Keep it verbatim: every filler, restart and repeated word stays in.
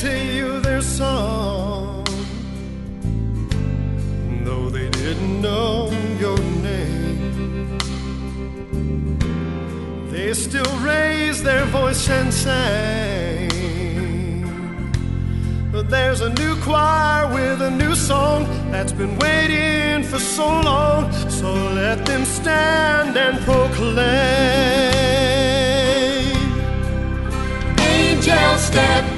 to you their song, though they didn't know your name. They still raised their voice and sang. But there's a new choir with a new song that's been waiting for so long. So let them stand and proclaim. Angels step